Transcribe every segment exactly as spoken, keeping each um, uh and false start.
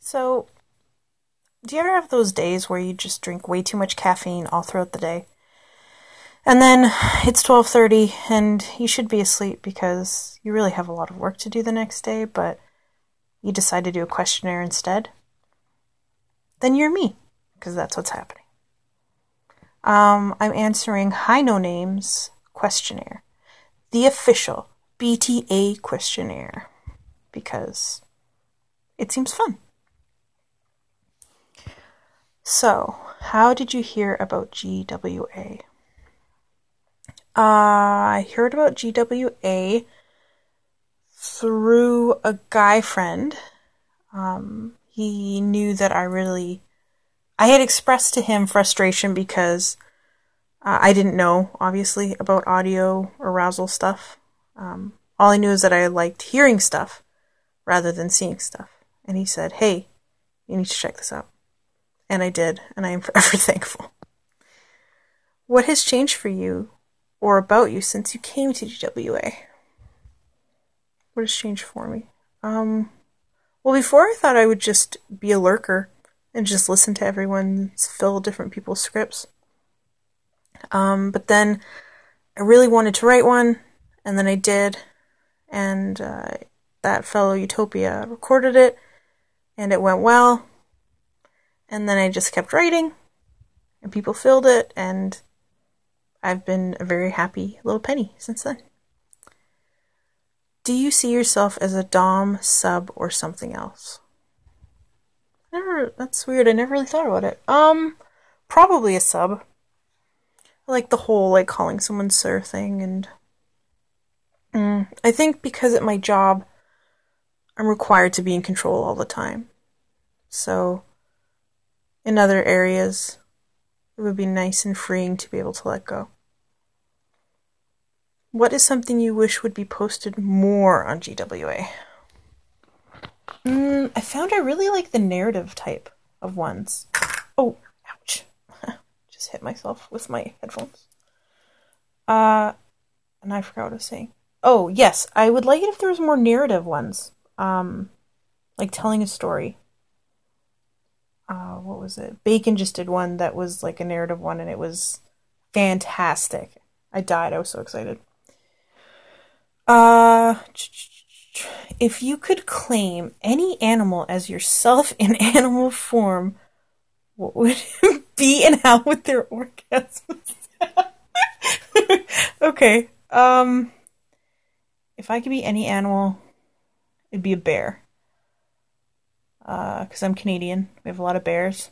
So, do you ever have those days where you just drink way too much caffeine all throughout the day? And then it's twelve thirty and you should be asleep because you really have a lot of work to do the next day, but you decide to do a questionnaire instead? Then you're me, because that's what's happening. Um, I'm answering Hi No Name's questionnaire. The official B T A questionnaire. Because it seems fun. So, how did you hear about G W A? Uh, I heard about G W A through a guy friend. Um, he knew that I really... I had expressed to him frustration because uh, I didn't know, obviously, about audio arousal stuff. Um, all I knew is that I liked hearing stuff rather than seeing stuff. And he said, hey, you need to check this out. And I did, and I am forever thankful. What has changed for you or about you since you came to G W A? What has changed for me? Um, well, before I thought I would just be a lurker and just listen to everyone fill different people's scripts. Um, but then I really wanted to write one, and then I did, and uh, that fellow Utopia recorded it, and it went well. And then I just kept writing, and people filled it, and I've been a very happy little penny since then. Do you see yourself as a dom, sub, or something else? Never. That's weird. I never really thought about it. Um, probably a sub. I like the whole like calling someone sir thing, and mm, I think because at my job, I'm required to be in control all the time. So. In other areas, it would be nice and freeing to be able to let go. What is something you wish would be posted more on G W A? Mm, I found I really like the narrative type of ones. Oh, ouch. Just hit myself with my headphones. Uh, and I forgot what I was saying. Oh, yes, I would like it if there was more narrative ones. Um, like telling a story. Uh, what was it? Bacon just did one that was like a narrative one, and it was fantastic. I died. I was so excited. Uh, if you could claim any animal as yourself in animal form, what would it be, and how would their orgasms sound? Okay. Um, if I could be any animal, it'd be a bear. Because uh, I'm Canadian. We have a lot of bears.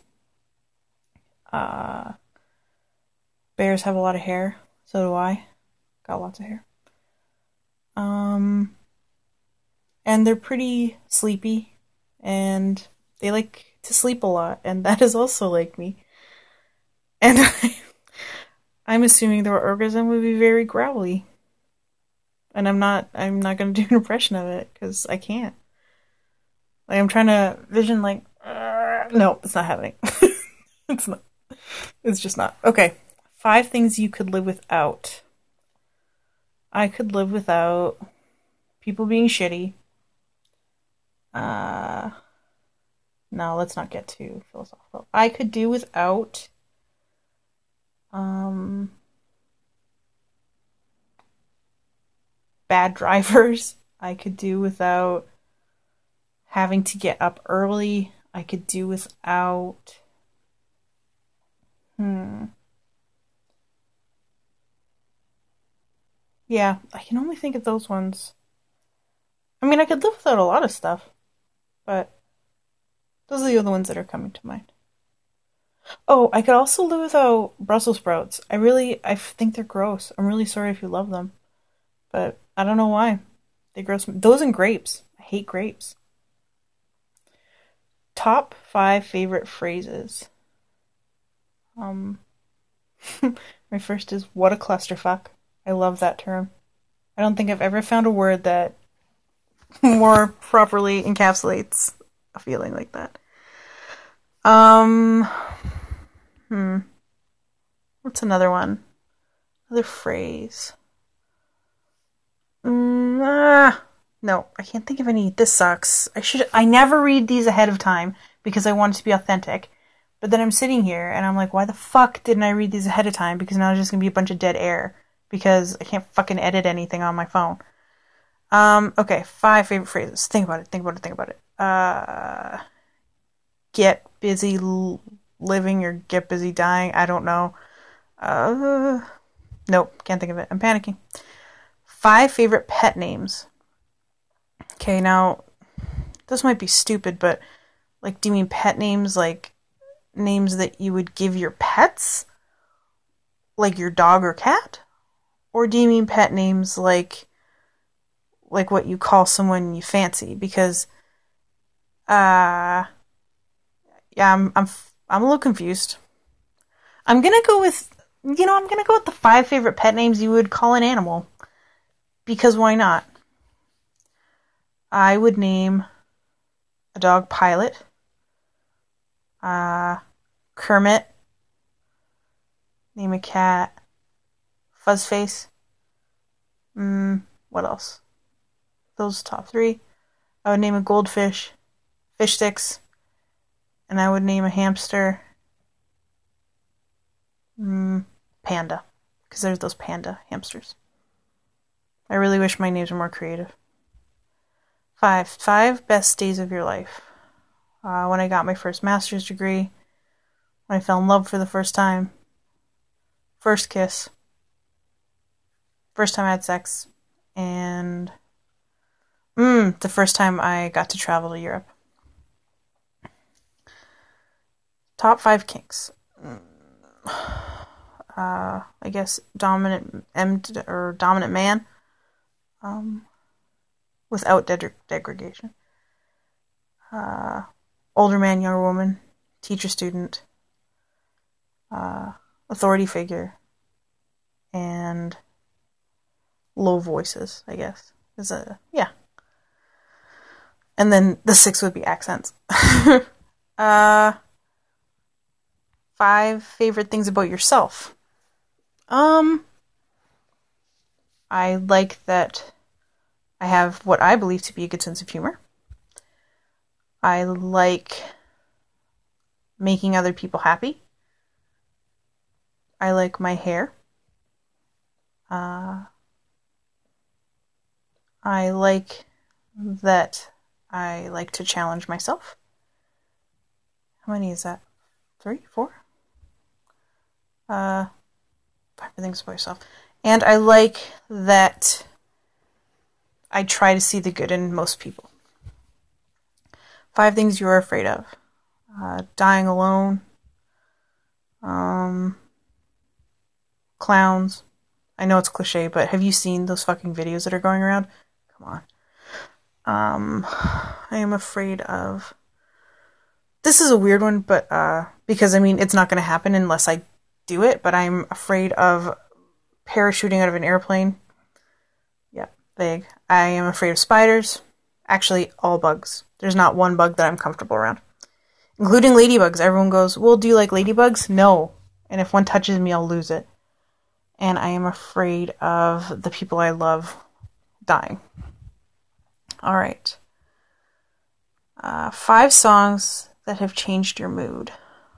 Uh, bears have a lot of hair. So do I. Got lots of hair. Um, and they're pretty sleepy. And they like to sleep a lot. And that is also like me. And I, I'm assuming their orgasm would be very growly. And I'm not, I'm not going to do an impression of it. Because I can't. Like, I'm trying to vision, like, uh, no, it's not happening. It's not. It's just not. Okay. Five things you could live without. I could live without people being shitty. Uh, no, let's not get too philosophical. I could do without, um, bad drivers. I could do without having to get up early. I could do without... Hmm. Yeah, I can only think of those ones. I mean, I could live without a lot of stuff. But those are the other ones that are coming to mind. Oh, I could also live without Brussels sprouts. I really... I think they're gross. I'm really sorry if you love them. But I don't know why. They gross me. Those and grapes. I hate grapes. Top five favorite phrases. Um, my first is, what a clusterfuck. I love that term. I don't think I've ever found a word that more properly encapsulates a feeling like that. Um, hmm. What's another one? Another phrase. Mm, ah, no, I can't think of any. This sucks. I should. I never read these ahead of time because I want it to be authentic. But then I'm sitting here and I'm like, why the fuck didn't I read these ahead of time? Because now there's just going to be a bunch of dead air because I can't fucking edit anything on my phone. Um, okay, five favorite phrases. Think about it, think about it, think about it. Uh, get busy l- living or get busy dying. I don't know. Uh, nope, can't think of it. I'm panicking. Five favorite pet names. Okay, now, this might be stupid, but, like, do you mean pet names like names that you would give your pets? Like your dog or cat? Or do you mean pet names like like what you call someone you fancy? Because uh yeah, I'm I'm I'm a little confused. I'm going to go with you know, I'm going to go with the five favorite pet names you would call an animal. Because why not? I would name a dog Pilot. Uh Kermit. Name a cat Fuzzface. Mm, what else? Those top three. I would name a goldfish Fish Sticks. And I would name a hamster mm, Panda. Because there's those panda hamsters. I really wish my names were more creative. Five. Five best days of your life. Uh, when I got my first master's degree. When I fell in love for the first time. First kiss. First time I had sex. And mm, the first time I got to travel to Europe. Top five kinks. Uh, I guess dominant M or dominant man. Um, without de- degradation. Uh, older man, younger woman. Teacher, student. Uh, authority figure. And low voices, I guess. Is a yeah. And then the six would be accents. uh, five favorite things about yourself. Um, I like that I have what I believe to be a good sense of humor. I like making other people happy. I like my hair. Uh, I like that I like to challenge myself. How many is that? Three? Four? Uh, five things about yourself. And I like that I try to see the good in most people. Five things you're afraid of. Uh, dying alone. Um, clowns. I know it's cliche, but have you seen those fucking videos that are going around? Come on. Um, I am afraid of... This is a weird one, but, uh, because, I mean, it's not going to happen unless I do it, but I'm afraid of parachuting out of an airplane. Yeah, vague. I am afraid of spiders. Actually, all bugs. There's not one bug that I'm comfortable around. Including ladybugs. Everyone goes, well, do you like ladybugs? No. And if one touches me, I'll lose it. And I am afraid of the people I love dying. Alright. Uh, five songs that have changed your mood.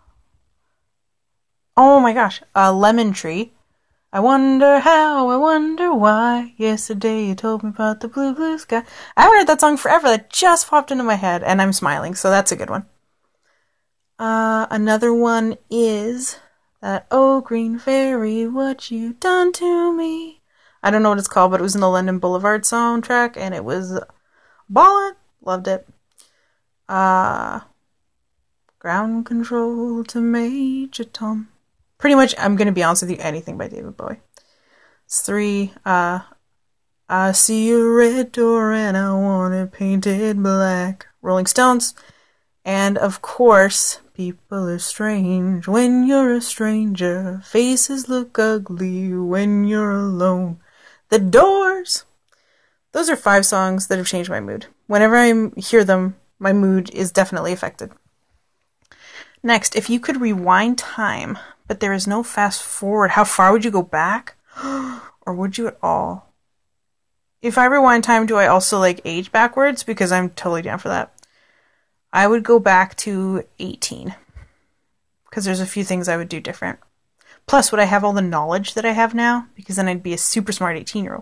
Oh my gosh. Uh, Lemon Tree. I wonder how, I wonder why. Yesterday you told me about the blue, blue sky. I haven't heard that song forever. That just popped into my head, and I'm smiling, so that's a good one. Uh, another one is that, oh, Green Fairy, what you done to me. I don't know what it's called, but it was in the London Boulevard soundtrack, and it was ballin'. Loved it. Uh, Ground Control to Major Tom. Pretty much, I'm going to be honest with you, anything by David Bowie. It's three. Uh, I see a red door and I want it painted black. Rolling Stones. And, of course, people are strange when you're a stranger. Faces look ugly when you're alone. The Doors. Those are five songs that have changed my mood. Whenever I hear them, my mood is definitely affected. Next, if you could rewind time, but there is no fast forward, how far would you go back? Or would you at all? If I rewind time, do I also like age backwards? Because I'm totally down for that. I would go back to eighteen. Because there's a few things I would do different. Plus, would I have all the knowledge that I have now? Because then I'd be a super smart eighteen-year-old.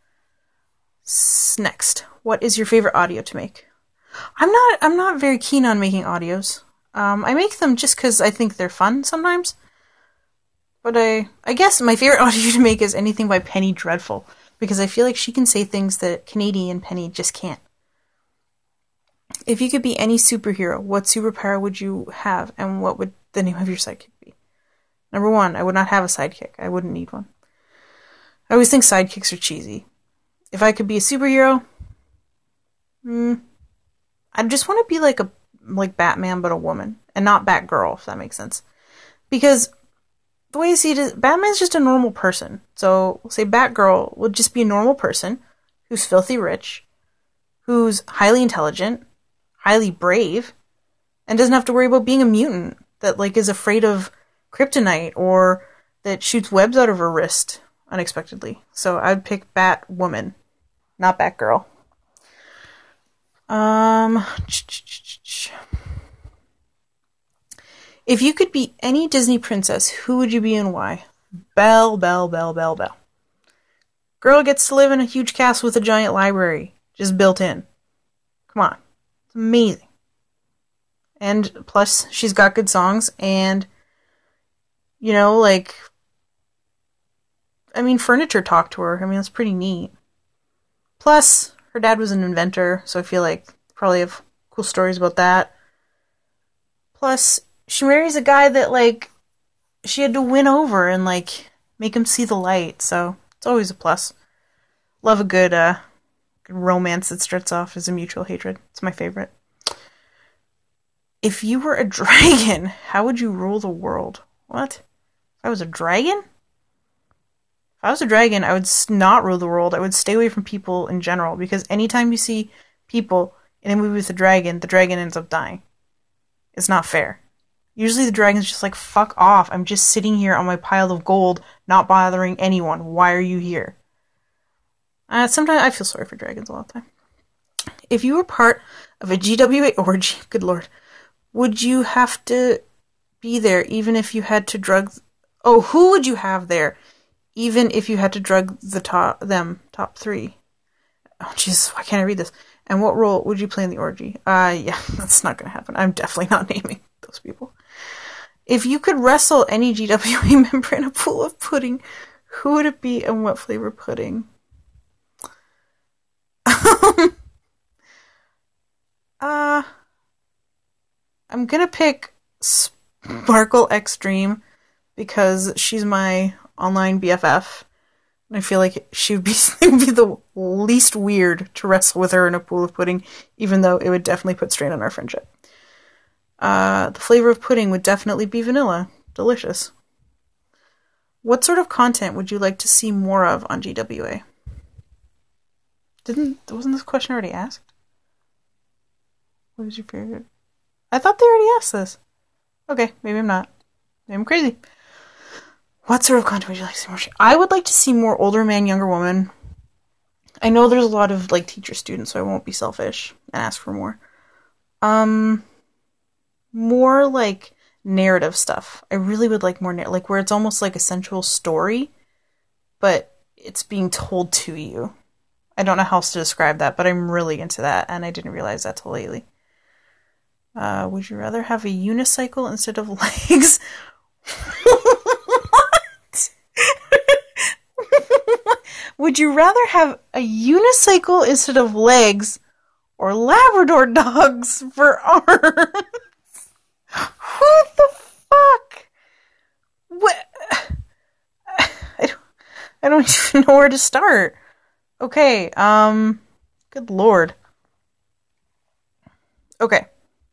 Next, what is your favorite audio to make? I'm not I'm not very keen on making audios. Um, I make them just because I think they're fun sometimes. But I, I guess my favorite audio to make is anything by Penny Dreadful. Because I feel like she can say things that Canadian Penny just can't. If you could be any superhero, what superpower would you have? And what would the name of your sidekick be? Number one, I would not have a sidekick. I wouldn't need one. I always think sidekicks are cheesy. If I could be a superhero, hmm, I just want to be like a like Batman, but a woman, and not Batgirl, if that makes sense. Because the way you see it is, Batman's just a normal person. So, we'll say Batgirl would just be a normal person who's filthy rich, who's highly intelligent, highly brave, and doesn't have to worry about being a mutant that like is afraid of kryptonite or that shoots webs out of her wrist unexpectedly. So I'd pick Batwoman, not Batgirl. Um, if you could be any Disney princess, who would you be and why? Belle, Belle, Belle, Belle, Belle. Girl gets to live in a huge castle with a giant library, just built in. Come on. It's amazing. And plus, she's got good songs, and, you know, like, I mean, furniture talked to her. I mean, that's pretty neat. Plus, her dad was an inventor, so I feel like probably have cool stories about that. Plus, she marries a guy that, like, she had to win over and, like, make him see the light, so it's always a plus. Love a good, uh, good romance that starts off as a mutual hatred. It's my favorite. If you were a dragon, how would you rule the world? What? If I was a dragon? If I was a dragon, I would not rule the world. I would stay away from people in general, because anytime you see people in a movie with a dragon, the dragon ends up dying. It's not fair. Usually the dragon's just like, fuck off. I'm just sitting here on my pile of gold, not bothering anyone. Why are you here? Uh, sometimes I feel sorry for dragons all the time. If you were part of a G W A orgy, good lord, would you have to be there even if you had to drug... Oh, who would you have there even if you had to drug the top them top three? Oh, Jesus, why can't I read this? And what role would you play in the orgy? Uh, yeah, that's not going to happen. I'm definitely not naming those people. If you could wrestle any G W A member in a pool of pudding, who would it be and what flavor pudding? uh, I'm going to pick Sparkle Extreme because she's my online B F F. And I feel like she would be, be the least weird to wrestle with her in a pool of pudding, even though it would definitely put strain on our friendship. Uh, the flavor of pudding would definitely be vanilla. Delicious. What sort of content would you like to see more of on G W A? Didn't, wasn't this question already asked? What is your favorite? I thought they already asked this. Okay, maybe I'm not. Maybe I'm crazy. What sort of content would you like to see more? I would like to see more older man, younger woman. I know there's a lot of like teacher students, so I won't be selfish and ask for more. Um, more like narrative stuff. I really would like more narrative, like where it's almost like a central story, but it's being told to you. I don't know how else to describe that, but I'm really into that, and I didn't realize that till lately. Uh, would you rather have a unicycle instead of legs? What? Would you rather have a unicycle instead of legs or Labrador dogs for arms? What the fuck? What? I don't, I don't even know where to start. Okay, um, good lord. Okay.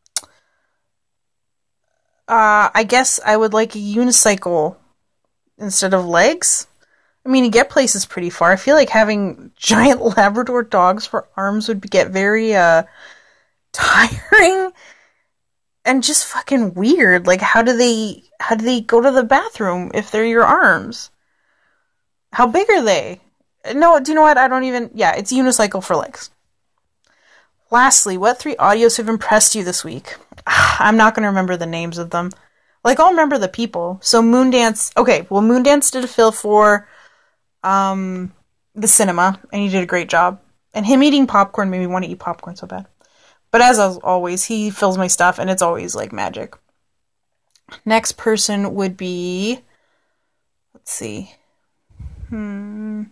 Uh, I guess I would like a unicycle instead of legs. I mean, you get places pretty far. I feel like having giant Labrador dogs for arms would get very, uh, tiring and just fucking weird. Like, how do they, how do they go to the bathroom if they're your arms? How big are they? No, do you know what? I don't even, yeah, it's unicycle for legs. Lastly, what three audios have impressed you this week? I'm not going to remember the names of them. Like, I'll remember the people. So Moondance, okay, well, Moondance did a fill for um, the cinema, and he did a great job. And him eating popcorn made me want to eat popcorn so bad. But as always, he fills my stuff, and it's always, like, magic. Next person would be, let's see, hmm,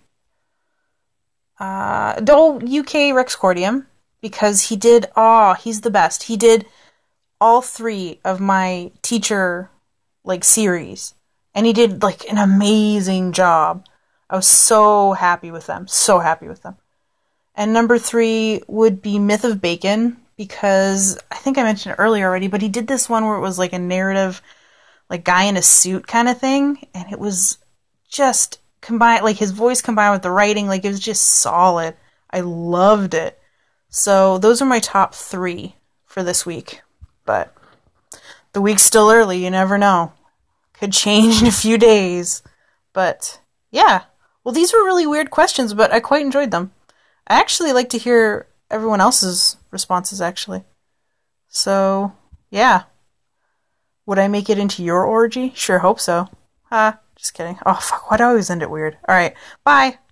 uh, the U K Rex Cordium, because he did, oh, he's the best. He did all three of my teacher, like, series, and he did, like, an amazing job. I was so happy with them, so happy with them. And number three would be Myth of Bacon, because I think I mentioned it earlier already, but he did this one where it was like a narrative, like guy in a suit kind of thing, and it was just combined, like his voice combined with the writing, like it was just solid. I loved it. So those are my top three for this week. But the week's still early, you never know. Could change in a few days. But yeah, well, these were really weird questions, but I quite enjoyed them. I actually like to hear everyone else's responses, actually. So, yeah. Would I make it into your orgy? Sure hope so. Ah, just kidding. Oh, fuck, why do I always end it weird? Alright, bye!